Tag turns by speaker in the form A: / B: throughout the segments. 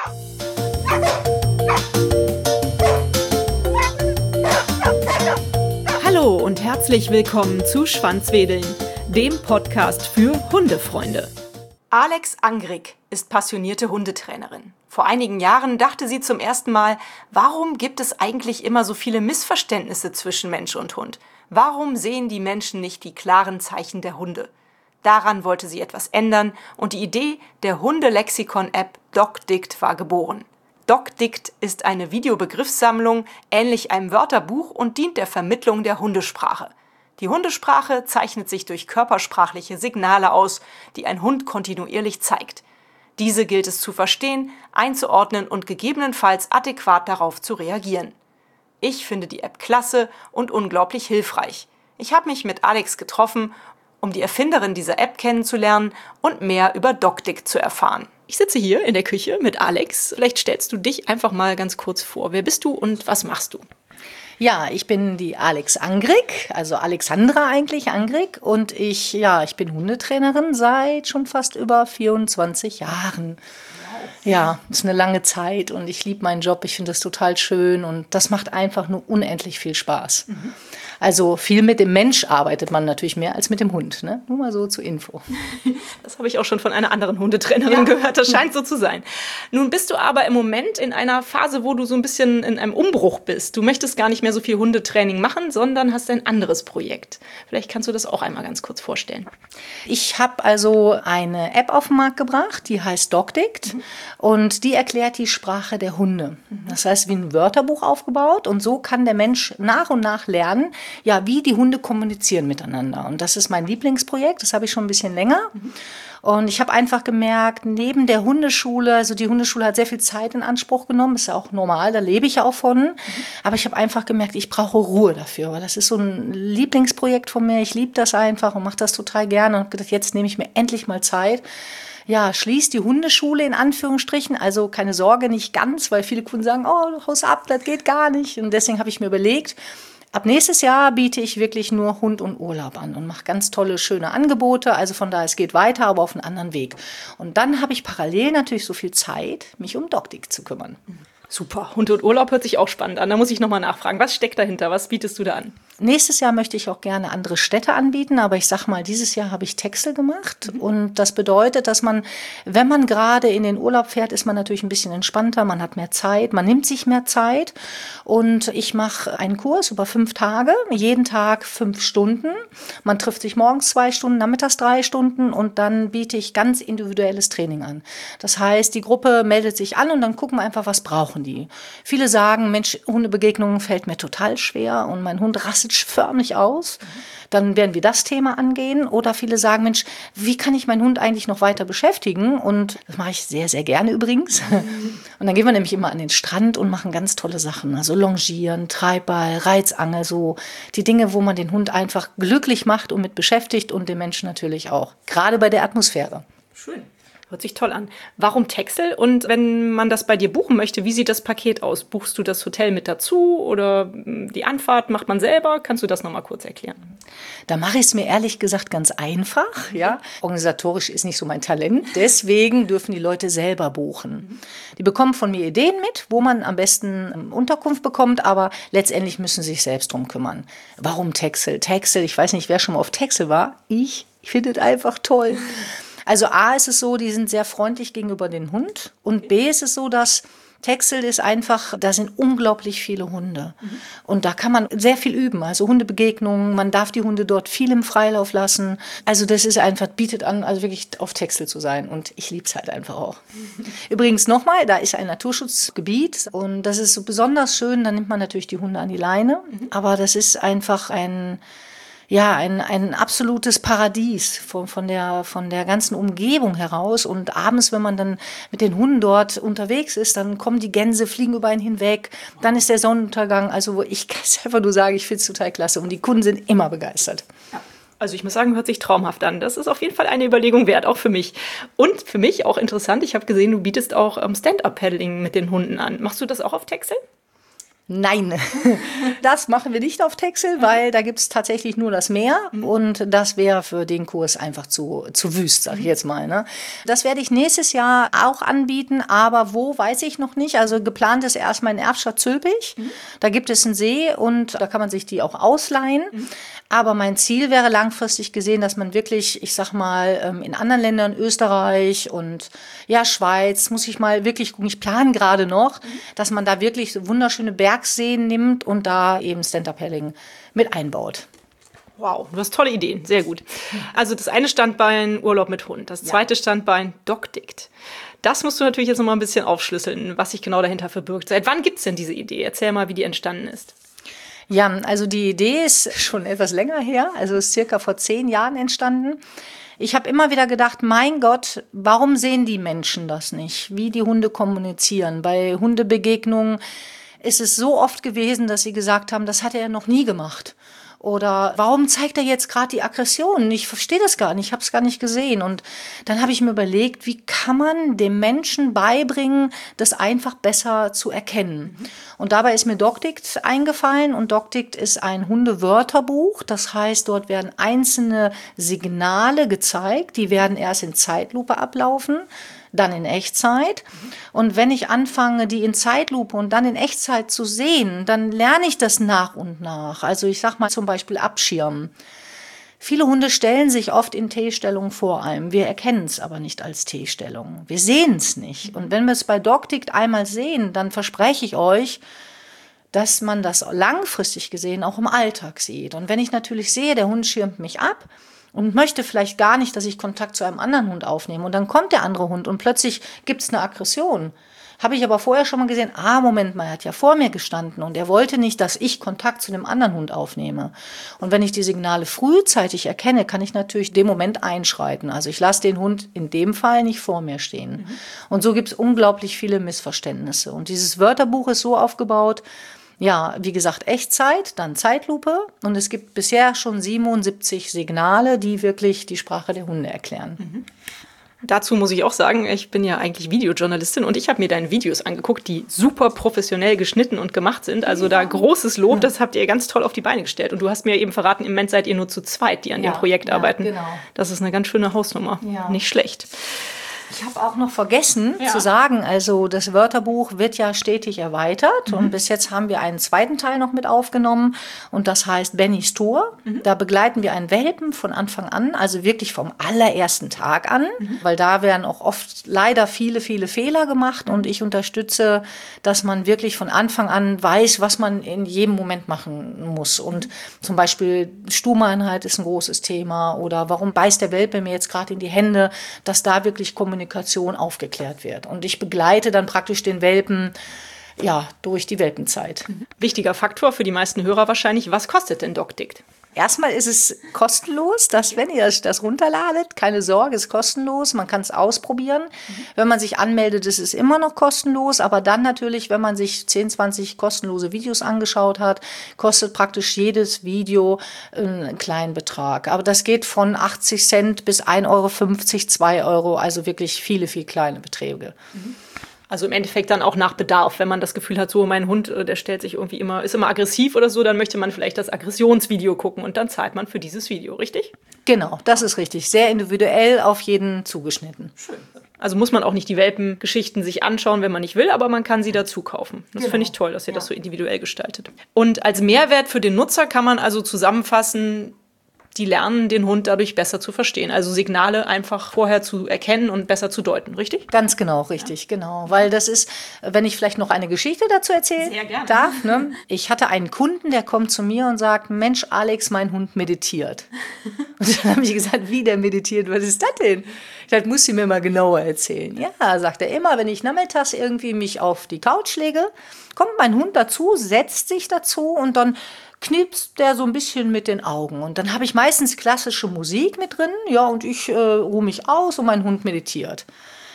A: Hallo und herzlich willkommen zu Schwanzwedeln, dem Podcast für Hundefreunde. Alex Angrig ist passionierte Hundetrainerin. Vor einigen Jahren dachte sie zum ersten Mal, warum gibt es eigentlich immer so viele Missverständnisse zwischen Mensch und Hund? Warum sehen die Menschen nicht die klaren Zeichen der Hunde? Daran wollte sie etwas ändern und die Idee der Hundelexikon-App DocDict war geboren. DocDict ist eine Videobegriffssammlung, ähnlich einem Wörterbuch und dient der Vermittlung der Hundesprache. Die Hundesprache zeichnet sich durch körpersprachliche Signale aus, die ein Hund kontinuierlich zeigt. Diese gilt es zu verstehen, einzuordnen und gegebenenfalls adäquat darauf zu reagieren. Ich finde die App klasse und unglaublich hilfreich. Ich habe mich mit Alex getroffen, um die Erfinderin dieser App kennenzulernen und mehr über DocDict zu erfahren. Ich sitze hier in der Küche mit Alex. Vielleicht stellst du dich einfach mal ganz kurz vor. Wer bist du und was machst du?
B: Ja, ich bin die Alex Angrig, also Alexandra eigentlich Angrig, und ich bin Hundetrainerin seit schon fast über 24 Jahren. Ja, ist eine lange Zeit und ich liebe meinen Job, ich finde das total schön und das macht einfach nur unendlich viel Spaß. Also viel mit dem Mensch arbeitet man natürlich mehr als mit dem Hund, ne? Nur mal so zur Info.
A: Das habe ich auch schon von einer anderen Hundetrainerin gehört, das scheint so zu sein. Nun bist du aber im Moment in einer Phase, wo du so ein bisschen in einem Umbruch bist. Du möchtest gar nicht mehr so viel Hundetraining machen, sondern hast ein anderes Projekt. Vielleicht kannst du das auch einmal ganz kurz vorstellen.
B: Ich habe also eine App auf den Markt gebracht, die heißt DocDict und die erklärt die Sprache der Hunde. Das heißt, wie ein Wörterbuch aufgebaut und so kann der Mensch nach und nach lernen, ja, wie die Hunde kommunizieren miteinander. Und das ist mein Lieblingsprojekt, das habe ich schon ein bisschen länger. Und ich habe einfach gemerkt, neben der Hundeschule, also die Hundeschule hat sehr viel Zeit in Anspruch genommen, ist ja auch normal, da lebe ich ja auch von. Aber ich habe einfach gemerkt, ich brauche Ruhe dafür, weil das ist so ein Lieblingsprojekt von mir. Ich liebe das einfach und mache das total gerne und habe gedacht, jetzt nehme ich mir endlich mal Zeit. Ja, schließt die Hundeschule in Anführungsstrichen, also keine Sorge, nicht ganz, weil viele Kunden sagen, oh, haus ab, das geht gar nicht. Und deswegen habe ich mir überlegt, ab nächstes Jahr biete ich wirklich nur Hund und Urlaub an und mache ganz tolle, schöne Angebote. Also von daher, es geht weiter, aber auf einen anderen Weg. Und dann habe ich parallel natürlich so viel Zeit, mich um DocDict zu kümmern.
A: Super, Hund und Urlaub hört sich auch spannend an. Da muss ich nochmal nachfragen. Was steckt dahinter? Was bietest du da an?
B: Nächstes Jahr möchte ich auch gerne andere Städte anbieten, aber ich sag mal, dieses Jahr habe ich Texel gemacht und das bedeutet, dass man, wenn man gerade in den Urlaub fährt, ist man natürlich ein bisschen entspannter, man hat mehr Zeit, man nimmt sich mehr Zeit und ich mache einen Kurs über 5 Tage, jeden Tag 5 Stunden. Man trifft sich morgens 2 Stunden, nachmittags 3 Stunden und dann biete ich ganz individuelles Training an. Das heißt, die Gruppe meldet sich an und dann gucken wir einfach, was brauchen die. Viele sagen, Mensch, Hundebegegnungen fällt mir total schwer und mein Hund rastet förmlich aus. Dann werden wir das Thema angehen. Oder viele sagen, Mensch, wie kann ich meinen Hund eigentlich noch weiter beschäftigen? Und das mache ich sehr, sehr gerne übrigens. Und dann gehen wir nämlich immer an den Strand und machen ganz tolle Sachen. Also Longieren, Treibball, Reizangel, so die Dinge, wo man den Hund einfach glücklich macht und mit beschäftigt und den Menschen natürlich auch. Gerade bei der Atmosphäre.
A: Schön. Hört sich toll an. Warum Texel? Und wenn man das bei dir buchen möchte, wie sieht das Paket aus? Buchst du das Hotel mit dazu oder die Anfahrt macht man selber? Kannst du das nochmal kurz erklären?
B: Da mache ich es mir ehrlich gesagt ganz einfach. Ja? Organisatorisch ist nicht so mein Talent. Deswegen dürfen die Leute selber buchen. Die bekommen von mir Ideen mit, wo man am besten Unterkunft bekommt, aber letztendlich müssen sie sich selbst drum kümmern. Warum Texel? Texel, ich weiß nicht, wer schon mal auf Texel war. Ich finde es einfach toll. Also A ist es so, die sind sehr freundlich gegenüber dem Hund und B ist es so, dass Texel ist einfach, da sind unglaublich viele Hunde und da kann man sehr viel üben, also Hundebegegnungen, man darf die Hunde dort viel im Freilauf lassen, also das ist einfach, bietet an, also wirklich auf Texel zu sein und ich liebe es halt einfach auch. Übrigens nochmal, da ist ein Naturschutzgebiet und das ist so besonders schön, da nimmt man natürlich die Hunde an die Leine, aber das ist einfach ein absolutes Paradies von der ganzen Umgebung heraus. Und abends, wenn man dann mit den Hunden dort unterwegs ist, dann kommen die Gänse, fliegen über einen hinweg. Dann ist der Sonnenuntergang. Also ich kann es einfach nur sagen, ich finde es total klasse. Und die Kunden sind immer begeistert.
A: Ja. Also ich muss sagen, hört sich traumhaft an. Das ist auf jeden Fall eine Überlegung wert, auch für mich. Und für mich auch interessant, ich habe gesehen, du bietest auch Stand-Up-Paddling mit den Hunden an. Machst du das auch auf Texel?
B: Nein, das machen wir nicht auf Texel, weil da gibt es tatsächlich nur das Meer und das wäre für den Kurs einfach zu wüst, sag ich jetzt mal. Ne? Das werde ich nächstes Jahr auch anbieten, aber wo, weiß ich noch nicht. Also geplant ist erstmal in Erftstadt-Zülpich. Da gibt es einen See und da kann man sich die auch ausleihen. Aber mein Ziel wäre langfristig gesehen, dass man wirklich, ich sag mal, in anderen Ländern, Österreich und ja, Schweiz, muss ich mal wirklich gucken, ich plane gerade noch, dass man da wirklich so wunderschöne Bergseen nimmt und da eben Stand-Up-Paddling mit einbaut.
A: Wow, du hast tolle Ideen, sehr gut. Also das eine Standbein Urlaub mit Hund, das zweite Standbein DocDict. Das musst du natürlich jetzt noch mal ein bisschen aufschlüsseln, was sich genau dahinter verbirgt. Seit wann gibt es denn diese Idee? Erzähl mal, wie die entstanden ist.
B: Ja, also die Idee ist schon etwas länger her, also ist circa vor 10 Jahren entstanden. Ich habe immer wieder gedacht, mein Gott, warum sehen die Menschen das nicht, wie die Hunde kommunizieren? Bei Hundebegegnungen ist es so oft gewesen, dass sie gesagt haben, das hat er noch nie gemacht. Oder warum zeigt er jetzt gerade die Aggression? Ich verstehe das gar nicht, ich habe es gar nicht gesehen. Und dann habe ich mir überlegt, wie kann man dem Menschen beibringen, das einfach besser zu erkennen. Und dabei ist mir DocDict eingefallen. Und DocDict ist ein Hundewörterbuch. Das heißt, dort werden einzelne Signale gezeigt. Die werden erst in Zeitlupe ablaufen, dann in Echtzeit. Und wenn ich anfange, die in Zeitlupe und dann in Echtzeit zu sehen, dann lerne ich das nach und nach. Also ich sag mal zum Beispiel abschirmen. Viele Hunde stellen sich oft in T-Stellung vor einem. Wir erkennen es aber nicht als T-Stellung. Wir sehen es nicht. Und wenn wir es bei DocDict einmal sehen, dann verspreche ich euch, dass man das langfristig gesehen auch im Alltag sieht. Und wenn ich natürlich sehe, der Hund schirmt mich ab, und möchte vielleicht gar nicht, dass ich Kontakt zu einem anderen Hund aufnehme. Und dann kommt der andere Hund und plötzlich gibt es eine Aggression. Habe ich aber vorher schon mal gesehen, Moment mal, er hat ja vor mir gestanden und er wollte nicht, dass ich Kontakt zu dem anderen Hund aufnehme. Und wenn ich die Signale frühzeitig erkenne, kann ich natürlich in dem Moment einschreiten. Also ich lasse den Hund in dem Fall nicht vor mir stehen. Und so gibt es unglaublich viele Missverständnisse. Und dieses Wörterbuch ist so aufgebaut, ja, wie gesagt, Echtzeit, dann Zeitlupe und es gibt bisher schon 77 Signale, die wirklich die Sprache der Hunde erklären.
A: Dazu muss ich auch sagen, ich bin ja eigentlich Videojournalistin und ich habe mir deine Videos angeguckt, die super professionell geschnitten und gemacht sind. Also da großes Lob, das habt ihr ganz toll auf die Beine gestellt. Und du hast mir eben verraten, im Moment seid ihr nur zu zweit, die an dem Projekt arbeiten. Genau. Das ist eine ganz schöne Hausnummer, nicht schlecht.
B: Ich habe auch noch vergessen zu sagen, also das Wörterbuch wird ja stetig erweitert und bis jetzt haben wir einen zweiten Teil noch mit aufgenommen und das heißt Bennys Tor. Da begleiten wir einen Welpen von Anfang an, also wirklich vom allerersten Tag an, weil da werden auch oft leider viele Fehler gemacht und ich unterstütze, dass man wirklich von Anfang an weiß, was man in jedem Moment machen muss und zum Beispiel Stuhlmeinheit ist ein großes Thema oder warum beißt der Welpe mir jetzt gerade in die Hände, dass da wirklich Kommunikation aufgeklärt wird. Und ich begleite dann praktisch den Welpen durch die Welpenzeit.
A: Wichtiger Faktor für die meisten Hörer wahrscheinlich, was kostet denn DocDict?
B: Erstmal ist es kostenlos, dass wenn ihr das runterladet, keine Sorge, ist kostenlos, man kann es ausprobieren. Wenn man sich anmeldet, ist es immer noch kostenlos, aber dann natürlich, wenn man sich 10, 20 kostenlose Videos angeschaut hat, kostet praktisch jedes Video einen kleinen Betrag. Aber das geht von 80 Cent bis 1,50 Euro, 2 Euro, also wirklich viele kleine Beträge.
A: Also im Endeffekt dann auch nach Bedarf, wenn man das Gefühl hat, so mein Hund, der stellt sich irgendwie ist immer aggressiv oder so, dann möchte man vielleicht das Aggressionsvideo gucken und dann zahlt man für dieses Video, richtig?
B: Genau, das ist richtig. Sehr individuell auf jeden zugeschnitten.
A: Schön. Also muss man auch nicht die Welpengeschichten sich anschauen, wenn man nicht will, aber man kann sie dazu kaufen. Das finde ich toll, dass ihr das so individuell gestaltet. Und als Mehrwert für den Nutzer kann man also zusammenfassen, die lernen, den Hund dadurch besser zu verstehen. Also Signale einfach vorher zu erkennen und besser zu deuten, richtig?
B: Ganz genau, richtig, genau. Weil das ist, wenn ich vielleicht noch eine Geschichte dazu erzählen darf. Ne? Ich hatte einen Kunden, der kommt zu mir und sagt, Mensch, Alex, mein Hund meditiert. Und dann habe ich gesagt, wie der meditiert? Was ist das denn? Ich dachte, muss sie mir mal genauer erzählen. Ja, sagt er, immer, wenn ich nachmittags irgendwie mich auf die Couch lege, kommt mein Hund dazu, setzt sich dazu und dann knipst der so ein bisschen mit den Augen. Und dann habe ich meistens klassische Musik mit drin, und ich ruhe mich aus und mein Hund meditiert.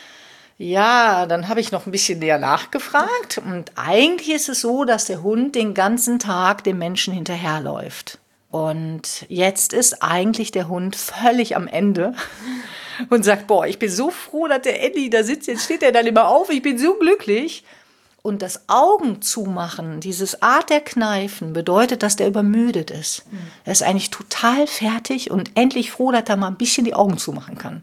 B: Ja, dann habe ich noch ein bisschen näher nachgefragt. Und eigentlich ist es so, dass der Hund den ganzen Tag dem Menschen hinterherläuft. Und jetzt ist eigentlich der Hund völlig am Ende und sagt, ich bin so froh, dass der Eddie da sitzt. Jetzt steht er dann immer auf, ich bin so glücklich. Und das Augen zumachen, dieses Art der Kneifen, bedeutet, dass der übermüdet ist. Er ist eigentlich total fertig und endlich froh, dass er mal ein bisschen die Augen zumachen kann.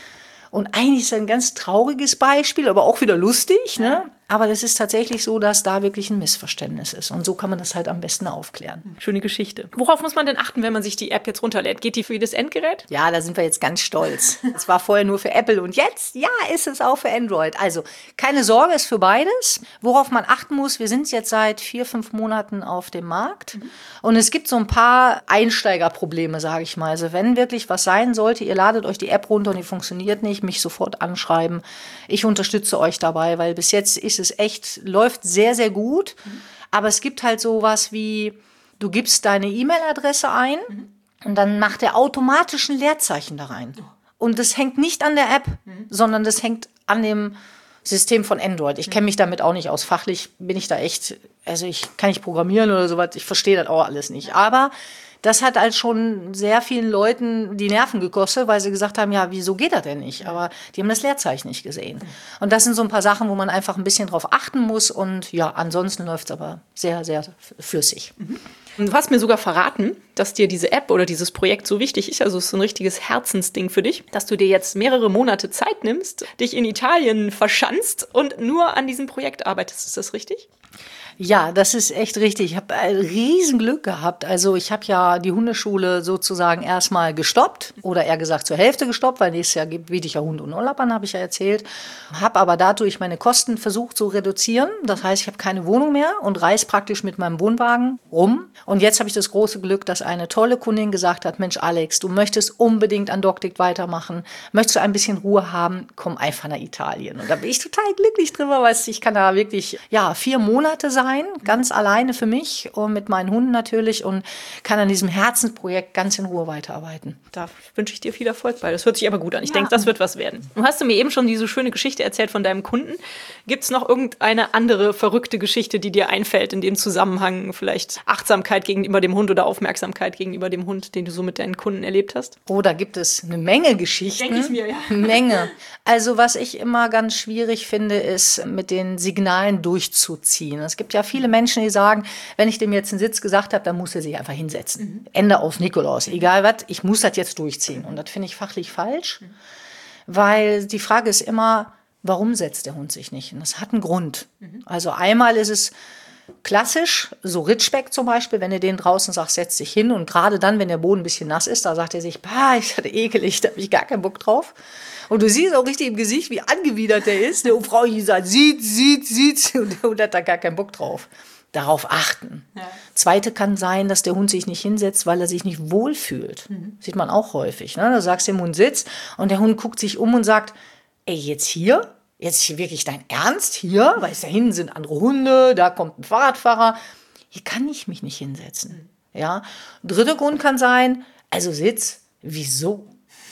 B: Und eigentlich ist das ein ganz trauriges Beispiel, aber auch wieder lustig, ne? Aber das ist tatsächlich so, dass da wirklich ein Missverständnis ist. Und so kann man das halt am besten aufklären.
A: Schöne Geschichte. Worauf muss man denn achten, wenn man sich die App jetzt runterlädt? Geht die für jedes Endgerät?
B: Ja, da sind wir jetzt ganz stolz. Es war vorher nur für Apple und jetzt, ja, ist es auch für Android. Also keine Sorge, ist für beides. Worauf man achten muss, wir sind jetzt seit 4-5 Monaten auf dem Markt. Und es gibt so ein paar Einsteigerprobleme, sage ich mal. Also wenn wirklich was sein sollte, ihr ladet euch die App runter und die funktioniert nicht, mich sofort anschreiben. Ich unterstütze euch dabei, weil bis jetzt ist es echt, läuft sehr, sehr gut. Aber es gibt halt sowas wie, du gibst deine E-Mail-Adresse ein und dann macht er automatisch ein Leerzeichen da rein. Und das hängt nicht an der App, sondern das hängt an dem System von Android. Ich kenne mich damit auch nicht aus. Fachlich bin ich da echt, also ich kann nicht programmieren oder sowas, ich verstehe das auch alles nicht. Aber das hat halt schon sehr vielen Leuten die Nerven gekostet, weil sie gesagt haben, ja, wieso geht das denn nicht? Aber die haben das Leerzeichen nicht gesehen. Und das sind so ein paar Sachen, wo man einfach ein bisschen drauf achten muss. Und ja, ansonsten läuft es aber sehr, sehr flüssig.
A: Du hast mir sogar verraten, dass dir diese App oder dieses Projekt so wichtig ist, also es ist so ein richtiges Herzensding für dich, dass du dir jetzt mehrere Monate Zeit nimmst, dich in Italien verschanzt und nur an diesem Projekt arbeitest. Ist das richtig?
B: Ja, das ist echt richtig. Ich habe ein Riesenglück gehabt. Also ich habe ja die Hundeschule sozusagen erstmal gestoppt oder eher gesagt zur Hälfte gestoppt, weil nächstes Jahr biete ich ja Hund und Urlaub an, habe ich ja erzählt. Habe aber dadurch meine Kosten versucht zu reduzieren. Das heißt, ich habe keine Wohnung mehr und reise praktisch mit meinem Wohnwagen rum. Und jetzt habe ich das große Glück, dass eine tolle Kundin gesagt hat, Mensch Alex, du möchtest unbedingt an DocDict weitermachen. Möchtest du ein bisschen Ruhe haben? Komm einfach nach Italien. Und da bin ich total glücklich drüber, weil ich kann da wirklich 4 Monate sein, ganz alleine für mich und mit meinen Hunden natürlich und kann an diesem Herzensprojekt ganz in Ruhe weiterarbeiten.
A: Da wünsche ich dir viel Erfolg bei. Das hört sich aber gut an. Ich denke, das wird was werden. Du hast mir eben schon diese schöne Geschichte erzählt von deinem Kunden. Gibt es noch irgendeine andere verrückte Geschichte, die dir einfällt in dem Zusammenhang? Vielleicht Achtsamkeit gegenüber dem Hund oder Aufmerksamkeit gegenüber dem Hund, den du so mit deinen Kunden erlebt hast?
B: Oh, da gibt es eine Menge Geschichten.
A: Denke ich mir, ja.
B: Menge. Also was ich immer ganz schwierig finde, ist mit den Signalen durchzuziehen. Es gibt ja viele Menschen, die sagen, wenn ich dem jetzt einen Sitz gesagt habe, dann muss er sich einfach hinsetzen. Ende aus Nikolaus. Egal was, ich muss das jetzt durchziehen. Und das finde ich fachlich falsch, weil die Frage ist immer, warum setzt der Hund sich nicht hin? Das hat einen Grund. Also einmal ist es klassisch, so Ritschbeck zum Beispiel, wenn ihr den draußen sagt, setz dich hin und gerade dann, wenn der Boden ein bisschen nass ist, da sagt er sich, ist das ekelig, da habe ich gar keinen Bock drauf. Und du siehst auch richtig im Gesicht, wie angewidert der ist. Eine Frau, die sagt, sieht, und der Hund hat da gar keinen Bock drauf. Darauf achten. Ja. Zweite kann sein, dass der Hund sich nicht hinsetzt, weil er sich nicht wohlfühlt. Sieht man auch häufig. Ne? Da sagst du dem Hund, sitz, und der Hund guckt sich um und sagt, ey, jetzt hier? Jetzt wirklich dein Ernst hier? Weil da hinten sind andere Hunde, da kommt ein Fahrradfahrer. Hier kann ich mich nicht hinsetzen. Ja? Dritter Grund kann sein, also sitz, wieso?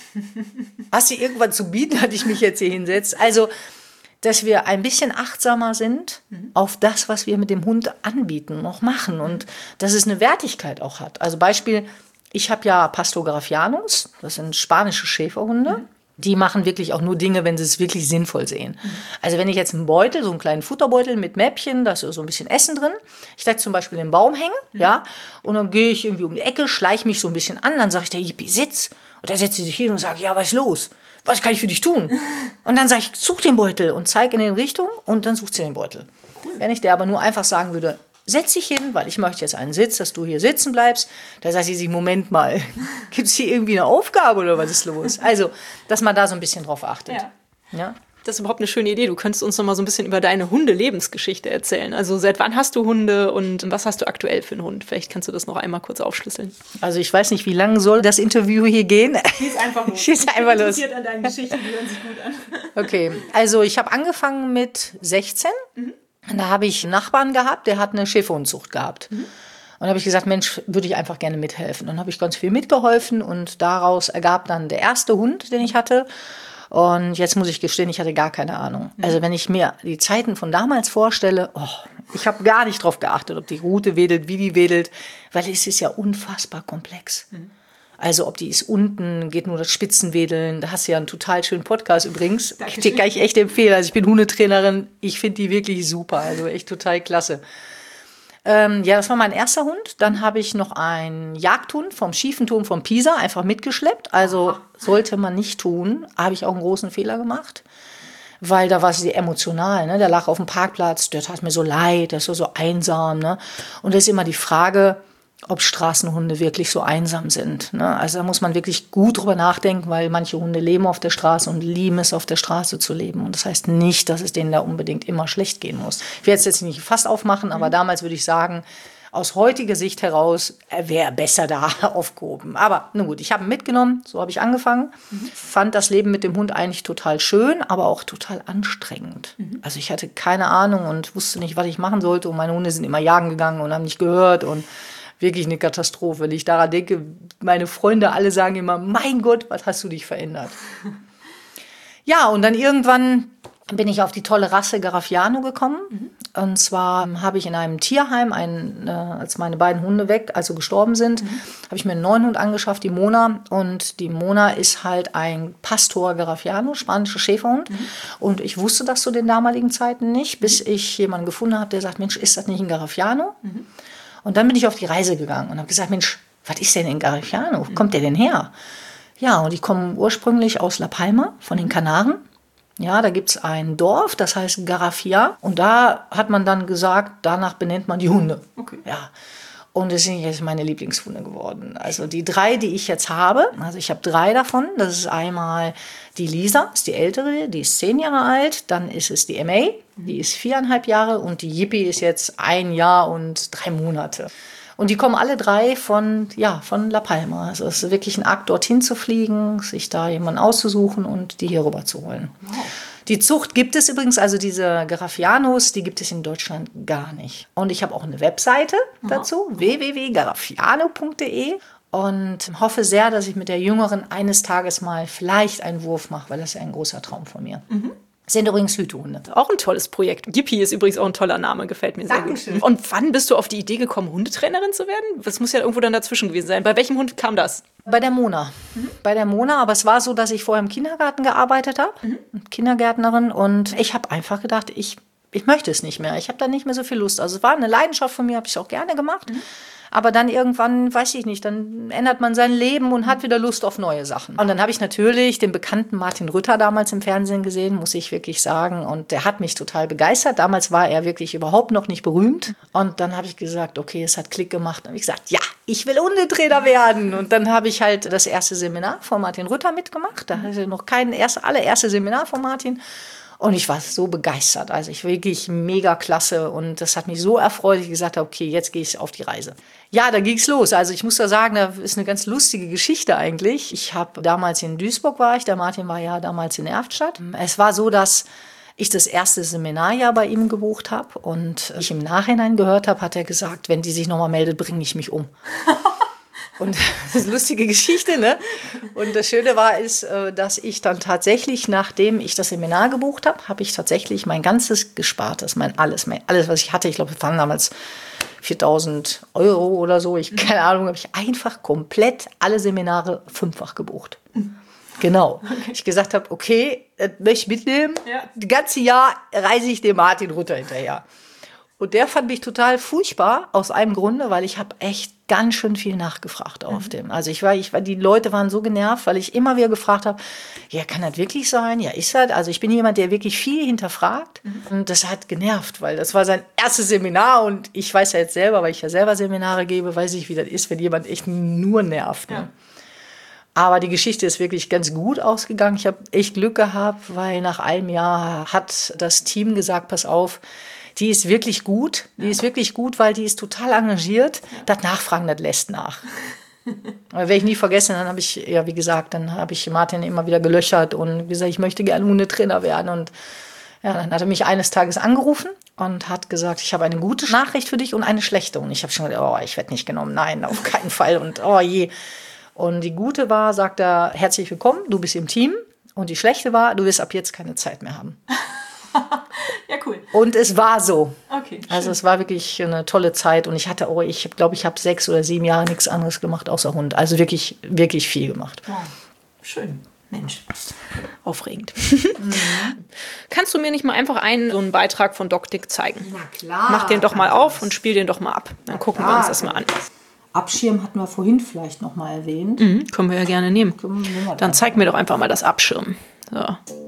B: Hast du irgendwann zu bieten, dass ich mich jetzt hier hinsetze? Also, dass wir ein bisschen achtsamer sind auf das, was wir mit dem Hund anbieten, noch machen und dass es eine Wertigkeit auch hat. Also Beispiel, ich habe ja Pastor Graffianus, das sind spanische Schäferhunde. Die machen wirklich auch nur Dinge, wenn sie es wirklich sinnvoll sehen. Also wenn ich jetzt einen Beutel, so einen kleinen Futterbeutel mit Mäppchen, da ist so ein bisschen Essen drin, ich da zum Beispiel den Baum hängen, ja, und dann gehe ich irgendwie um die Ecke, schleiche mich so ein bisschen an, dann sage ich der Yippie, sitz. Und dann setzt sie sich hin und sagt, ja, was ist los? Was kann ich für dich tun? Und dann sage ich, such den Beutel und zeige in die Richtung und dann sucht sie den Beutel. Wenn ich der aber nur einfach sagen würde, setz dich hin, weil ich möchte jetzt einen Sitz, dass du hier sitzen bleibst, da sagt sie sich, Moment mal, gibt es hier irgendwie eine Aufgabe oder was ist los? Also, dass man da so ein bisschen drauf achtet. Ja?
A: Das ist überhaupt eine schöne Idee. Du könntest uns noch mal so ein bisschen über deine Hunde-Lebensgeschichte erzählen. Also seit wann hast du Hunde und was hast du aktuell für einen Hund? Vielleicht kannst du das noch einmal kurz aufschlüsseln.
B: Also ich weiß nicht, wie lange soll das Interview hier gehen?
A: Schieß einfach los.
B: Schieß einfach los.
A: Interessiert an deinen Geschichten, die hören sich gut an.
B: Okay, also ich habe angefangen mit 16. Da habe ich einen Nachbarn gehabt, der hat eine Schäferhundzucht gehabt. Und da habe ich gesagt, Mensch, würde ich einfach gerne mithelfen. Dann habe ich ganz viel mitgeholfen und daraus ergab dann der erste Hund, den ich hatte. Und jetzt muss ich gestehen, ich hatte gar keine Ahnung. Also wenn ich mir die Zeiten von damals vorstelle, ich habe gar nicht drauf geachtet, ob die Rute wedelt, wie die wedelt, weil es ist ja unfassbar komplex. Also ob die ist unten, geht nur das Spitzenwedeln. Da hast du ja einen total schönen Podcast übrigens.
A: Dankeschön.
B: Den kann ich echt empfehlen. Also ich bin Hundetrainerin. Ich finde die wirklich super. Also echt total klasse. Ja, das war mein erster Hund. Dann habe ich noch einen Jagdhund vom Schiefenturm von Pisa einfach mitgeschleppt. Also sollte man nicht tun. Habe ich auch einen großen Fehler gemacht. Weil da war sie emotional, ne? Der lag auf dem Parkplatz, der tat mir so leid, der ist so einsam, ne? Und da ist immer die Frage, ob Straßenhunde wirklich so einsam sind, ne? Also da muss man wirklich gut drüber nachdenken, weil manche Hunde leben auf der Straße und lieben es, auf der Straße zu leben. Und das heißt nicht, dass es denen da unbedingt immer schlecht gehen muss. Ich werde es jetzt nicht fast aufmachen, aber damals würde ich sagen, aus heutiger Sicht heraus wäre er besser da aufgehoben. Aber nun gut, ich habe ihn mitgenommen, so habe ich angefangen. Fand das Leben mit dem Hund eigentlich total schön, aber auch total anstrengend. Also ich hatte keine Ahnung und wusste nicht, was ich machen sollte. Und meine Hunde sind immer jagen gegangen und haben nicht gehört. Und wirklich eine Katastrophe. Wenn ich daran denke, meine Freunde alle sagen immer, mein Gott, was hast du dich verändert? Ja, und dann irgendwann bin ich auf die tolle Rasse Garaffiano gekommen. Und zwar habe ich in einem Tierheim, als meine beiden Hunde gestorben sind, habe ich mir einen neuen Hund angeschafft, die Mona. Und die Mona ist halt ein Pastor Garaffiano, spanischer Schäferhund. Und ich wusste das zu den damaligen Zeiten nicht, bis ich jemanden gefunden habe, der sagt, Mensch, ist das nicht ein Garaffiano? Und dann bin ich auf die Reise gegangen und habe gesagt, Mensch, was ist denn ein Garaffiano? Wo kommt der denn her? Ja, und die kommen ursprünglich aus La Palma, von den Kanaren. Ja, da gibt es ein Dorf, das heißt Garafia. Und da hat man dann gesagt, danach benennt man die Hunde.
A: Okay.
B: Ja. Und das sind jetzt meine Lieblingshunde geworden. Also die 3, die ich jetzt habe, also ich habe 3 davon. Das ist einmal die Lisa, ist die ältere, die ist 10 Jahre alt. Dann ist es die MA, die ist 4,5 Jahre. Und die Yippie ist jetzt 1 Jahr und 3 Monate. Und die kommen alle 3 von La Palma. Also es ist wirklich ein Akt, dorthin zu fliegen, sich da jemanden auszusuchen und die hier rüber zu holen. Wow. Die Zucht gibt es übrigens, also diese Garaffianos, die gibt es in Deutschland gar nicht. Und ich habe auch eine Webseite dazu, www.garaffiano.de. Und hoffe sehr, dass ich mit der Jüngeren eines Tages mal vielleicht einen Wurf mache, weil das ist ja ein großer Traum von mir. Sind übrigens Hütehunde.
A: Auch ein tolles Projekt. Yippie ist übrigens auch ein toller Name, gefällt mir sehr gut. Und wann bist du auf die Idee gekommen, Hundetrainerin zu werden? Das muss ja irgendwo dann dazwischen gewesen sein. Bei welchem Hund kam das?
B: Bei der Mona. Bei der Mona, aber es war so, dass ich vorher im Kindergarten gearbeitet habe, Kindergärtnerin, und ich habe einfach gedacht, ich möchte es nicht mehr. Ich habe da nicht mehr so viel Lust. Also es war eine Leidenschaft von mir, habe ich auch gerne gemacht. Aber dann irgendwann, weiß ich nicht, dann ändert man sein Leben und hat wieder Lust auf neue Sachen. Und dann habe ich natürlich den bekannten Martin Rütter damals im Fernsehen gesehen, muss ich wirklich sagen. Und der hat mich total begeistert. Damals war er wirklich überhaupt noch nicht berühmt. Und dann habe ich gesagt, okay, es hat Klick gemacht. Und habe ich gesagt, ja, ich will Hundetrainer werden. Und dann habe ich halt das erste Seminar von Martin Rütter mitgemacht. Da hatte ich noch allererste Seminar von Martin. Und ich war so begeistert. Also ich wirklich mega klasse. Und das hat mich so erfreut, dass ich gesagt habe, okay, jetzt gehe ich auf die Reise. Ja, da ging's los. Also ich muss da sagen, da ist eine ganz lustige Geschichte eigentlich. Ich habe damals in Duisburg der Martin war ja damals in Erftstadt. Es war so, dass ich das erste Seminarjahr bei ihm gebucht habe. Und ich im Nachhinein gehört habe, hat er gesagt, wenn die sich nochmal meldet, bringe ich mich um. Und das ist eine lustige Geschichte, ne? Und das Schöne ist, dass ich dann tatsächlich, nachdem ich das Seminar gebucht habe, habe ich tatsächlich mein ganzes Gespartes, alles, was ich hatte, ich glaube, es waren damals 4.000 € oder so, keine Ahnung, habe ich einfach komplett alle Seminare 5-fach gebucht. Genau. Okay. Ich gesagt habe, okay, das möchte ich mitnehmen. Ja. Das ganze Jahr reise ich dem Martin Rütter hinterher. Und der fand mich total furchtbar, aus einem Grunde, weil ich habe echt ganz schön viel nachgefragt auf dem. Also die Leute waren so genervt, weil ich immer wieder gefragt habe, ja, kann das wirklich sein? Ja, ist das? Also ich bin jemand, der wirklich viel hinterfragt. Und das hat genervt, weil das war sein erstes Seminar und ich weiß ja jetzt selber, weil ich ja selber Seminare gebe, weiß ich, wie das ist, wenn jemand echt nur nervt. Ne? Ja. Aber die Geschichte ist wirklich ganz gut ausgegangen. Ich habe echt Glück gehabt, weil nach einem Jahr hat das Team gesagt, pass auf, die ist wirklich gut. Die ist wirklich gut, weil die ist total engagiert. Das Nachfragen, das lässt nach. Werde ich nie vergessen. Dann habe ich, ja, wie gesagt, Martin immer wieder gelöchert und gesagt, ich möchte gerne Hundetrainer werden. Und ja, dann hat er mich eines Tages angerufen und hat gesagt, ich habe eine gute Nachricht für dich und eine schlechte. Und ich habe schon gedacht, oh, ich werde nicht genommen. Nein, auf keinen Fall. Und oh je. Und die gute war, sagt er, herzlich willkommen, du bist im Team. Und die schlechte war, du wirst ab jetzt keine Zeit mehr haben.
A: Ja, cool.
B: Und es war so.
A: Okay.
B: Also es war wirklich eine tolle Zeit und ich glaube, ich habe 6 oder 7 Jahre nichts anderes gemacht außer Hund. Also wirklich, wirklich viel gemacht.
A: Wow. Schön. Mensch. Aufregend. Kannst du mir nicht mal einfach so einen Beitrag von DocDick zeigen?
B: Na klar.
A: Mach den doch mal auf und spiel den doch mal ab. Dann gucken wir uns das mal an.
B: Abschirm hatten wir vorhin vielleicht noch mal erwähnt.
A: Können wir ja gerne nehmen. Dann zeig mir doch einfach mal das Abschirmen. So,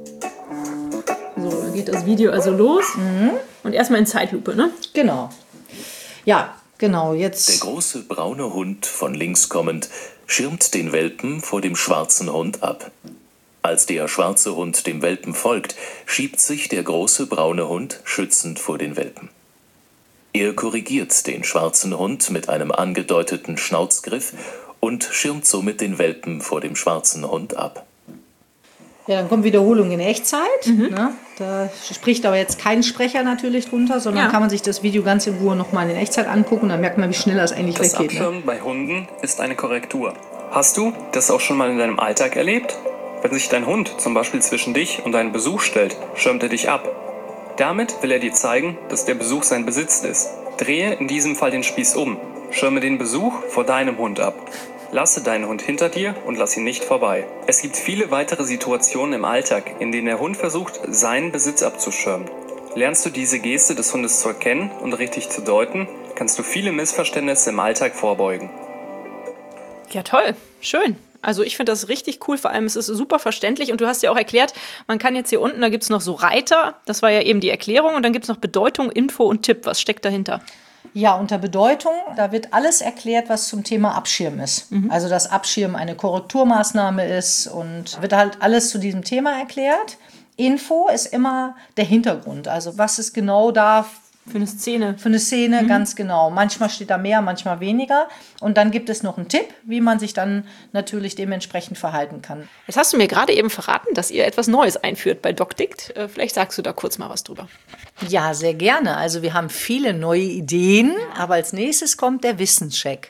A: dann geht das Video also los. Und erstmal in Zeitlupe, ne?
B: Genau. Ja, genau. Jetzt.
C: Der große braune Hund, von links kommend, schirmt den Welpen vor dem schwarzen Hund ab. Als der schwarze Hund dem Welpen folgt, schiebt sich der große braune Hund schützend vor den Welpen. Er korrigiert den schwarzen Hund mit einem angedeuteten Schnauzgriff und schirmt somit den Welpen vor dem schwarzen Hund ab.
B: Ja, dann kommt Wiederholung in Echtzeit. Ne? Da spricht aber jetzt kein Sprecher natürlich drunter, sondern kann man sich das Video ganz in Ruhe nochmal in Echtzeit angucken. Dann merkt man, wie schnell das eigentlich
D: Das
B: weggeht.
D: Abschirmen bei Hunden ist eine Korrektur. Hast du das auch schon mal in deinem Alltag erlebt? Wenn sich dein Hund zum Beispiel zwischen dich und deinen Besuch stellt, schirmt er dich ab. Damit will er dir zeigen, dass der Besuch sein Besitz ist. Drehe in diesem Fall den Spieß um. Schirme den Besuch vor deinem Hund ab. Lasse deinen Hund hinter dir und lass ihn nicht vorbei. Es gibt viele weitere Situationen im Alltag, in denen der Hund versucht, seinen Besitz abzuschirmen. Lernst du diese Geste des Hundes zu erkennen und richtig zu deuten, kannst du viele Missverständnisse im Alltag vorbeugen.
A: Ja, toll. Schön. Also ich finde das richtig cool, vor allem es ist super verständlich und du hast ja auch erklärt, man kann jetzt hier unten, da gibt es noch so Reiter, das war ja eben die Erklärung und dann gibt es noch Bedeutung, Info und Tipp. Was steckt dahinter?
B: Ja, unter Bedeutung, da wird alles erklärt, was zum Thema Abschirmen ist. Also, dass Abschirmen eine Korrekturmaßnahme ist und wird halt alles zu diesem Thema erklärt. Info ist immer der Hintergrund, also was es genau da
A: Für eine Szene.
B: für eine Szene, ganz genau. Manchmal steht da mehr, manchmal weniger. Und dann gibt es noch einen Tipp, wie man sich dann natürlich dementsprechend verhalten kann.
A: Jetzt hast du mir gerade eben verraten, dass ihr etwas Neues einführt bei DocDict. Vielleicht sagst du da kurz mal was drüber.
B: Ja, sehr gerne. Also wir haben viele neue Ideen, aber als nächstes kommt der Wissenscheck.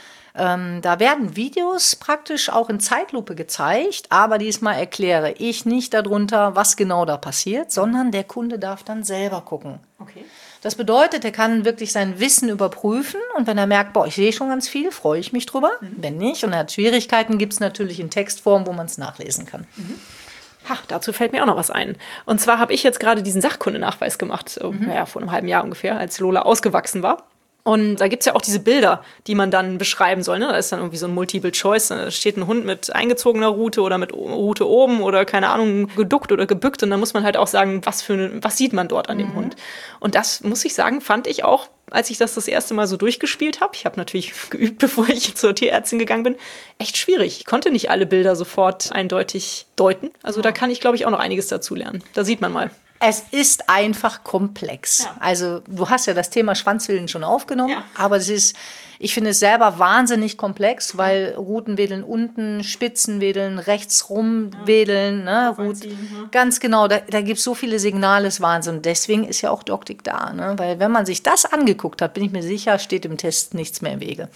B: Da werden Videos praktisch auch in Zeitlupe gezeigt, aber diesmal erkläre ich nicht darunter, was genau da passiert, sondern der Kunde darf dann selber gucken.
A: Okay.
B: Das bedeutet, er kann wirklich sein Wissen überprüfen und wenn er merkt, boah, ich sehe schon ganz viel, freue ich mich drüber. Wenn nicht und er hat Schwierigkeiten, gibt es natürlich in Textform, wo man es nachlesen kann.
A: Ha, dazu fällt mir auch noch was ein. Und zwar habe ich jetzt gerade diesen Sachkundenachweis gemacht, vor einem halben Jahr ungefähr, als Lola ausgewachsen war. Und da gibt es ja auch diese Bilder, die man dann beschreiben soll. Ne? Da ist dann irgendwie so ein Multiple Choice. Da steht ein Hund mit eingezogener Rute oder mit Rute oben oder keine Ahnung, geduckt oder gebückt. Und dann muss man halt auch sagen, was sieht man dort an dem Hund. Und das, muss ich sagen, fand ich auch, als ich das erste Mal so durchgespielt habe, ich habe natürlich geübt, bevor ich zur Tierärztin gegangen bin, echt schwierig. Ich konnte nicht alle Bilder sofort eindeutig deuten. Also da kann ich, glaube ich, auch noch einiges dazu lernen. Da sieht man mal.
B: Es ist einfach komplex.
A: Ja.
B: Also du hast ja das Thema Schwanzwedeln schon aufgenommen,
A: Ja.
B: aber ich finde es selber wahnsinnig komplex, weil Rutenwedeln unten, Spitzenwedeln, rechts rumwedeln, ne, ganz genau, da gibt es so viele Signale, ist Wahnsinn. Deswegen ist ja auch DocDict da, ne? Weil wenn man sich das angeguckt hat, bin ich mir sicher, steht im Test nichts mehr im Wege.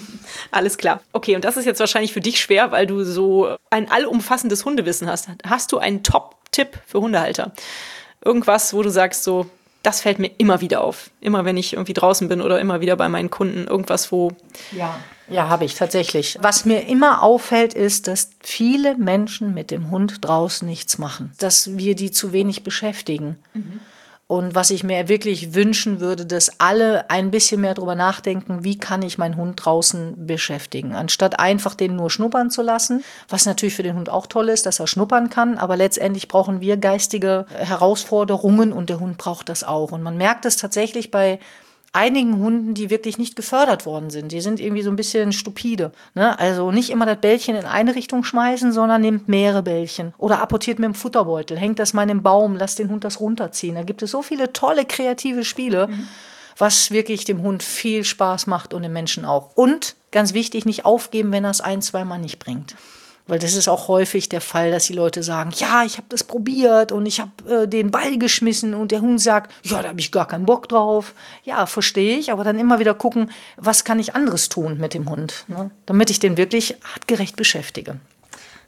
A: Alles klar. Okay, und das ist jetzt wahrscheinlich für dich schwer, weil du so ein allumfassendes Hundewissen hast. Hast du einen Top-Tipp für Hundehalter? Irgendwas, wo du sagst, so, das fällt mir immer wieder auf. Immer wenn ich irgendwie draußen bin oder immer wieder bei meinen Kunden. Irgendwas, wo...
B: Ja, habe ich tatsächlich. Was mir immer auffällt, ist, dass viele Menschen mit dem Hund draußen nichts machen. Dass wir die zu wenig beschäftigen. Und was ich mir wirklich wünschen würde, dass alle ein bisschen mehr drüber nachdenken, wie kann ich meinen Hund draußen beschäftigen, anstatt einfach den nur schnuppern zu lassen, was natürlich für den Hund auch toll ist, dass er schnuppern kann, aber letztendlich brauchen wir geistige Herausforderungen und der Hund braucht das auch. Und man merkt es tatsächlich bei einigen Hunden, die wirklich nicht gefördert worden sind. Die sind irgendwie so ein bisschen stupide. Ne? Also nicht immer das Bällchen in eine Richtung schmeißen, sondern nimmt mehrere Bällchen. Oder apportiert mit dem Futterbeutel, hängt das mal in den Baum, lasst den Hund das runterziehen. Da gibt es so viele tolle, kreative Spiele, was wirklich dem Hund viel Spaß macht und dem Menschen auch. Und, ganz wichtig, nicht aufgeben, wenn er es 1-2 Mal nicht bringt. Weil das ist auch häufig der Fall, dass die Leute sagen, ja, ich habe das probiert und ich habe den Ball geschmissen und der Hund sagt, ja, da habe ich gar keinen Bock drauf. Ja, verstehe ich, aber dann immer wieder gucken, was kann ich anderes tun mit dem Hund, ne? Damit ich den wirklich artgerecht beschäftige.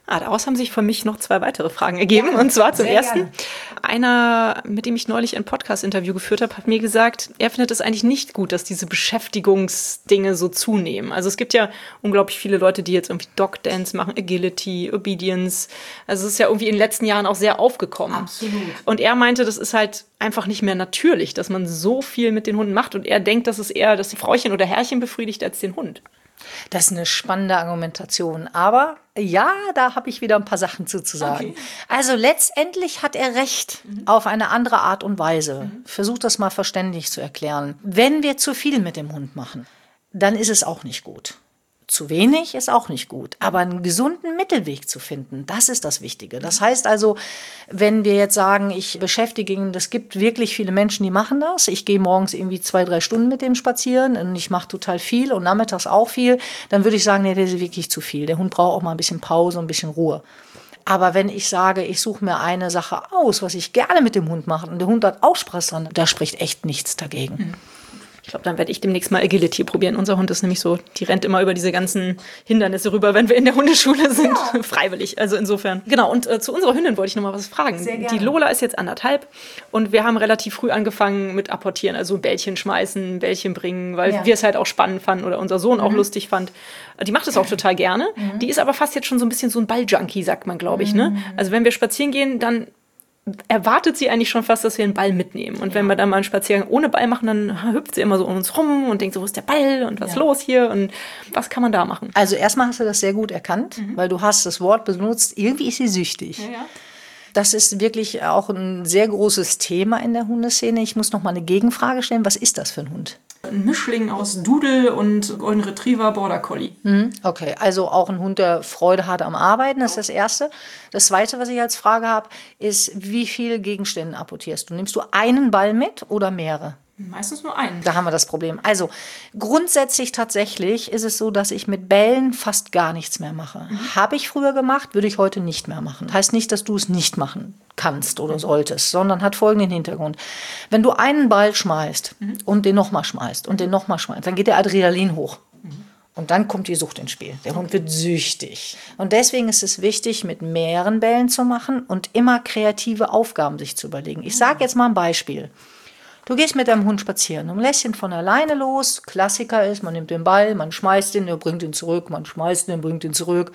A: Daraus haben sich für mich noch 2 weitere Fragen ergeben. Ja, und zwar zum ersten. Gerne. Einer, mit dem ich neulich ein Podcast-Interview geführt habe, hat mir gesagt, er findet es eigentlich nicht gut, dass diese Beschäftigungsdinge so zunehmen. Also es gibt ja unglaublich viele Leute, die jetzt irgendwie Dog-Dance machen, Agility, Obedience. Also es ist ja irgendwie in den letzten Jahren auch sehr aufgekommen.
B: Absolut.
A: Und er meinte, das ist halt einfach nicht mehr natürlich, dass man so viel mit den Hunden macht. Und er denkt, dass es eher das Frauchen oder Herrchen befriedigt als den Hund.
B: Das ist eine spannende Argumentation. Aber ja, da habe ich wieder ein paar Sachen zu sagen. Okay. Also letztendlich hat er recht, auf eine andere Art und Weise. Versuch das mal verständlich zu erklären. Wenn wir zu viel mit dem Hund machen, dann ist es auch nicht gut. Zu wenig ist auch nicht gut. Aber einen gesunden Mittelweg zu finden, das ist das Wichtige. Das heißt also, wenn wir jetzt sagen, ich beschäftige ihn, das gibt wirklich viele Menschen, die machen das. Ich gehe morgens irgendwie 2-3 Stunden mit dem spazieren und ich mache total viel und nachmittags auch viel. Dann würde ich sagen, nee, das ist wirklich zu viel. Der Hund braucht auch mal ein bisschen Pause und ein bisschen Ruhe. Aber wenn ich sage, ich suche mir eine Sache aus, was ich gerne mit dem Hund mache und der Hund hat auch Spaß dran, da spricht echt nichts dagegen.
A: Ich glaube, dann werde ich demnächst mal Agility probieren. Unser Hund ist nämlich so, die rennt immer über diese ganzen Hindernisse rüber, wenn wir in der Hundeschule sind. Ja. Freiwillig, also insofern. Genau, und zu unserer Hündin wollte ich noch mal was fragen. Sehr gerne. Die Lola ist jetzt 1,5 und wir haben relativ früh angefangen mit Apportieren, also Bällchen schmeißen, Bällchen bringen, weil wir es halt auch spannend fanden oder unser Sohn auch lustig fand. Die macht es auch total gerne. Die ist aber fast jetzt schon so ein bisschen so ein Balljunkie, sagt man, glaube ich. Ne? Also wenn wir spazieren gehen, dann erwartet sie eigentlich schon fast, dass wir einen Ball mitnehmen. Und wenn wir dann mal einen Spaziergang ohne Ball machen, dann hüpft sie immer so um uns rum und denkt so, wo ist der Ball und was ist los hier und was kann man da machen?
B: Also erstmal hast du das sehr gut erkannt, weil du hast das Wort benutzt, irgendwie ist sie süchtig. Ja. Das ist wirklich auch ein sehr großes Thema in der Hundeszene. Ich muss noch mal eine Gegenfrage stellen. Was ist das für ein Hund?
A: Ein Mischling aus Doodle und Golden Retriever Border Collie.
B: Okay, also auch ein Hund, der Freude hat am Arbeiten, das ist das Erste. Das Zweite, was ich als Frage habe, ist, wie viele Gegenstände apportierst du? Nimmst du einen Ball mit oder mehrere?
A: Meistens nur einen.
B: Da haben wir das Problem. Also grundsätzlich tatsächlich ist es so, dass ich mit Bällen fast gar nichts mehr mache. Habe ich früher gemacht, würde ich heute nicht mehr machen. Heißt nicht, dass du es nicht machen kannst oder solltest, sondern hat folgenden Hintergrund. Wenn du einen Ball schmeißt und den nochmal schmeißt und den nochmal schmeißt, dann geht der Adrenalin hoch. Und dann kommt die Sucht ins Spiel. Der Hund wird süchtig. Und deswegen ist es wichtig, mit mehreren Bällen zu machen und immer kreative Aufgaben sich zu überlegen. Ich sage jetzt mal ein Beispiel. Du gehst mit deinem Hund spazieren und lässt ihn von alleine los. Klassiker ist, man nimmt den Ball, man schmeißt ihn, der bringt ihn zurück, man schmeißt ihn, bringt ihn zurück.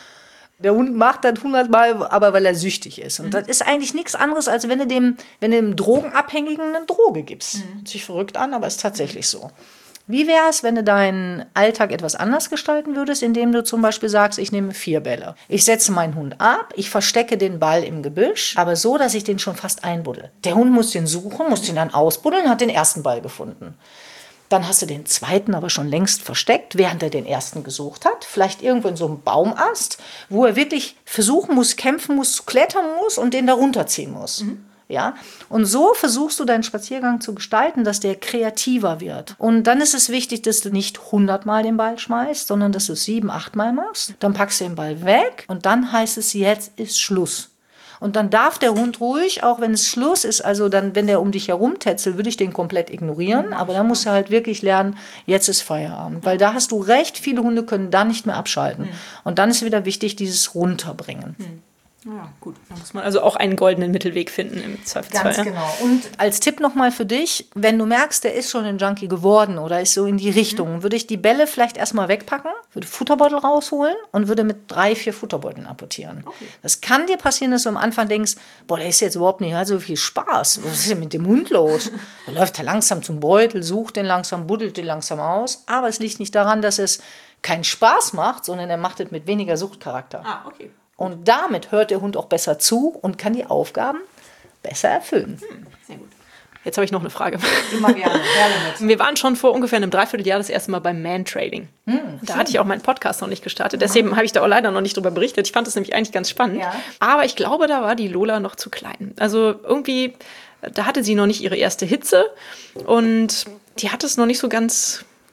B: Der Hund macht das 100-mal, aber weil er süchtig ist. Und das ist eigentlich nichts anderes, als wenn du dem Drogenabhängigen eine Droge gibst. Hört sich verrückt an, aber ist tatsächlich so. Wie wäre es, wenn du deinen Alltag etwas anders gestalten würdest, indem du zum Beispiel sagst, ich nehme 4 Bälle. Ich setze meinen Hund ab, ich verstecke den Ball im Gebüsch, aber so, dass ich den schon fast einbuddel. Der Hund muss den suchen, muss den dann ausbuddeln, hat den ersten Ball gefunden. Dann hast du den zweiten aber schon längst versteckt, während er den ersten gesucht hat. Vielleicht irgendwo in so einem Baumast, wo er wirklich versuchen muss, kämpfen muss, klettern muss und den da runterziehen muss. Ja? Und so versuchst du deinen Spaziergang zu gestalten, dass der kreativer wird. Und dann ist es wichtig, dass du nicht 100-mal den Ball schmeißt, sondern dass du es 7-8-mal machst. Dann packst du den Ball weg und dann heißt es, jetzt ist Schluss. Und dann darf der Hund ruhig, auch wenn es Schluss ist, also dann, wenn der um dich herum tätzelt, würde ich den komplett ignorieren. Aber dann musst du halt wirklich lernen, jetzt ist Feierabend. Weil da hast du recht, viele Hunde können da nicht mehr abschalten. Und dann ist wieder wichtig, dieses Runterbringen.
A: Ja, gut. Da muss man also auch einen goldenen Mittelweg finden im Zweifelsfall.
B: Ganz genau. Und als Tipp nochmal für dich, wenn du merkst, der ist schon ein Junkie geworden oder ist so in die Richtung, würde ich die Bälle vielleicht erstmal wegpacken, würde Futterbeutel rausholen und würde mit 3-4 Futterbeuteln apportieren. Okay. Das kann dir passieren, dass du am Anfang denkst, boah, der ist jetzt überhaupt nicht, hat so viel Spaß. Was ist denn mit dem Hund los? Da läuft er langsam zum Beutel, sucht den langsam, buddelt den langsam aus. Aber es liegt nicht daran, dass es keinen Spaß macht, sondern er macht es mit weniger Suchtcharakter.
A: Okay.
B: Und damit hört der Hund auch besser zu und kann die Aufgaben besser erfüllen.
A: Sehr gut. Jetzt habe ich noch eine Frage.
B: Immer gerne.
A: Wir waren schon vor ungefähr einem Dreivierteljahr das erste Mal beim Man-Trading. Da hatte ich auch meinen Podcast noch nicht gestartet. Deswegen habe ich da auch leider noch nicht drüber berichtet. Ich fand das nämlich eigentlich ganz spannend. Ja. Aber ich glaube, da war die Lola noch zu klein. Also irgendwie, da hatte sie noch nicht ihre erste Hitze. Und die hat es noch nicht so ganz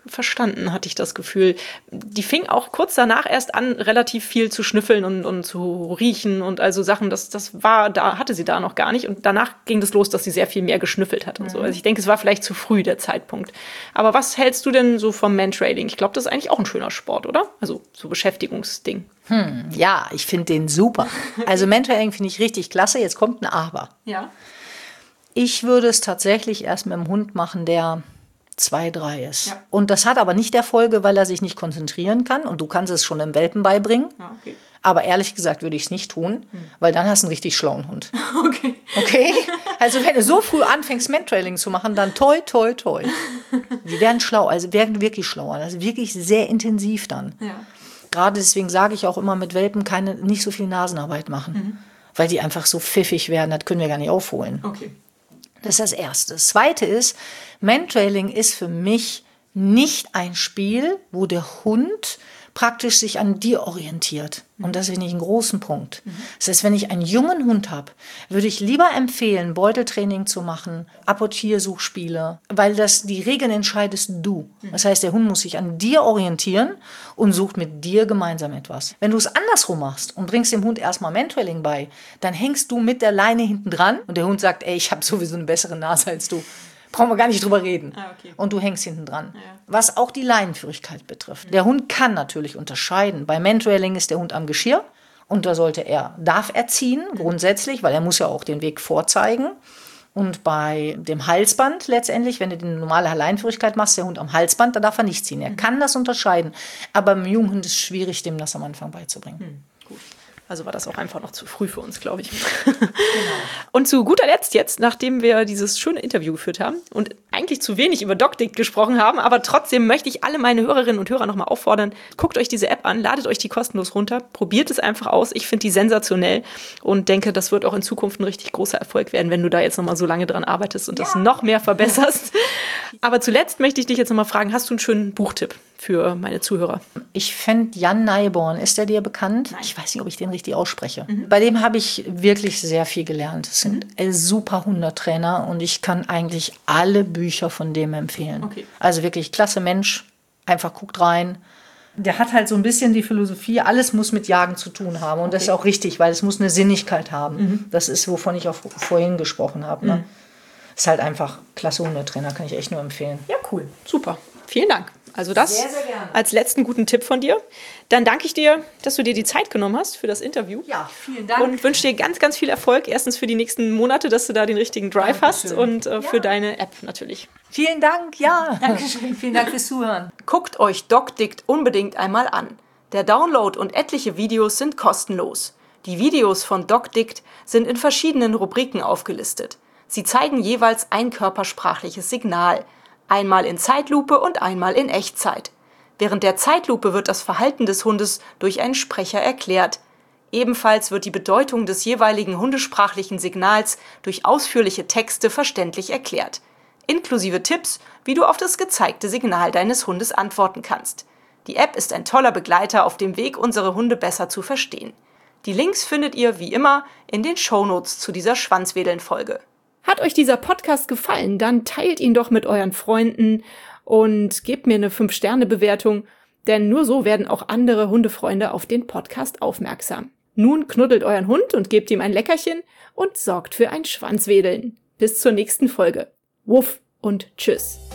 A: verstanden, hatte ich das Gefühl. Die fing auch kurz danach erst an, relativ viel zu schnüffeln und zu riechen und also Sachen, das war, da hatte sie da noch gar nicht. Und danach ging das los, dass sie sehr viel mehr geschnüffelt hat und so. Also ich denke, es war vielleicht zu früh der Zeitpunkt. Aber was hältst du denn so vom Mantrailing? Ich glaube, das ist eigentlich auch ein schöner Sport, oder? Also so Beschäftigungsding.
B: Ja, ich finde den super. Also Mantrailing finde ich richtig klasse. Jetzt kommt ein Aber.
A: Ja.
B: Ich würde es tatsächlich erst mit einem Hund machen, der 2, 3 ist.
A: Ja.
B: Und das hat aber nicht der Folge, weil er sich nicht konzentrieren kann. Und du kannst es schon im Welpen beibringen.
A: Ja, okay.
B: Aber ehrlich gesagt würde ich es nicht tun, weil dann hast du einen richtig schlauen Hund.
A: Okay.
B: Okay? Also wenn du so früh anfängst, Mantrailing zu machen, dann toi, toi, toi. Die werden schlau, also werden wirklich schlauer. Also wirklich sehr intensiv dann.
A: Ja.
B: Gerade deswegen sage ich auch immer, mit Welpen nicht so viel Nasenarbeit machen. Weil die einfach so pfiffig werden, das können wir gar nicht aufholen.
A: Okay.
B: Das ist das Erste. Das Zweite ist, Mantrailing ist für mich nicht ein Spiel, wo der Hund praktisch sich an dir orientiert. Und das finde ich einen großen Punkt. Das heißt, wenn ich einen jungen Hund habe, würde ich lieber empfehlen, Beuteltraining zu machen, Apportiersuchspiele, weil die Regeln entscheidest du. Das heißt, der Hund muss sich an dir orientieren und sucht mit dir gemeinsam etwas. Wenn du es andersrum machst und bringst dem Hund erstmal Mantrailing bei, dann hängst du mit der Leine hinten dran und der Hund sagt, ey, ich habe sowieso eine bessere Nase als du. Brauchen wir gar nicht drüber reden.
A: Okay.
B: Und du hängst hinten dran.
A: Ja.
B: Was auch die Leinenführigkeit betrifft. Der Hund kann natürlich unterscheiden. Bei Mantrailing ist der Hund am Geschirr und da darf er ziehen, grundsätzlich, weil er muss ja auch den Weg vorzeigen. Und bei dem Halsband letztendlich, wenn du die normale Leinenführigkeit machst, der Hund am Halsband, da darf er nicht ziehen. Er kann das unterscheiden. Aber beim jungen Hund ist es schwierig, dem das am Anfang beizubringen.
A: Gut. Also war das auch einfach noch zu früh für uns, glaube ich. Genau. Und zu guter Letzt jetzt, nachdem wir dieses schöne Interview geführt haben und eigentlich zu wenig über DocDict gesprochen haben, aber trotzdem möchte ich alle meine Hörerinnen und Hörer nochmal auffordern, guckt euch diese App an, ladet euch die kostenlos runter, probiert es einfach aus. Ich finde die sensationell und denke, das wird auch in Zukunft ein richtig großer Erfolg werden, wenn du da jetzt nochmal so lange dran arbeitest und das noch mehr verbesserst. Aber zuletzt möchte ich dich jetzt nochmal fragen, hast du einen schönen Buchtipp für meine Zuhörer?
B: Ich fände Jan Neiborn, ist der dir bekannt? Nein. Ich weiß nicht, ob ich den richtig ausspreche. Bei dem habe ich wirklich sehr viel gelernt. Es sind super Hundetrainer und ich kann eigentlich alle Bücher von dem empfehlen.
A: Okay.
B: Also wirklich klasse Mensch, einfach guckt rein. Der hat halt so ein bisschen die Philosophie, alles muss mit Jagen zu tun haben. Und das ist auch richtig, weil es muss eine Sinnigkeit haben. Das ist, wovon ich auch vorhin gesprochen habe. Ne? Ist halt einfach klasse Hundetrainer, kann ich echt nur empfehlen.
A: Ja, cool. Super. Vielen Dank. Also das
B: sehr, sehr gerne.
A: Als letzten guten Tipp von dir. Dann danke ich dir, dass du dir die Zeit genommen hast für das Interview.
B: Ja, vielen Dank.
A: Und wünsche dir ganz, ganz viel Erfolg. Erstens für die nächsten Monate, dass du da den richtigen Drive hast und für deine App natürlich.
B: Vielen Dank, ja. Dankeschön. Vielen Dank fürs Zuhören.
A: Guckt euch DocDict unbedingt einmal an. Der Download und etliche Videos sind kostenlos. Die Videos von DocDict sind in verschiedenen Rubriken aufgelistet. Sie zeigen jeweils ein körpersprachliches Signal. Einmal in Zeitlupe und einmal in Echtzeit. Während der Zeitlupe wird das Verhalten des Hundes durch einen Sprecher erklärt. Ebenfalls wird die Bedeutung des jeweiligen hundesprachlichen Signals durch ausführliche Texte verständlich erklärt. Inklusive Tipps, wie du auf das gezeigte Signal deines Hundes antworten kannst. Die App ist ein toller Begleiter auf dem Weg, unsere Hunde besser zu verstehen. Die Links findet ihr, wie immer, in den Shownotes zu dieser Schwanzwedeln-Folge. Hat euch dieser Podcast gefallen, dann teilt ihn doch mit euren Freunden und gebt mir eine 5-Sterne-Bewertung, denn nur so werden auch andere Hundefreunde auf den Podcast aufmerksam. Nun knuddelt euren Hund und gebt ihm ein Leckerchen und sorgt für ein Schwanzwedeln. Bis zur nächsten Folge. Wuff und tschüss.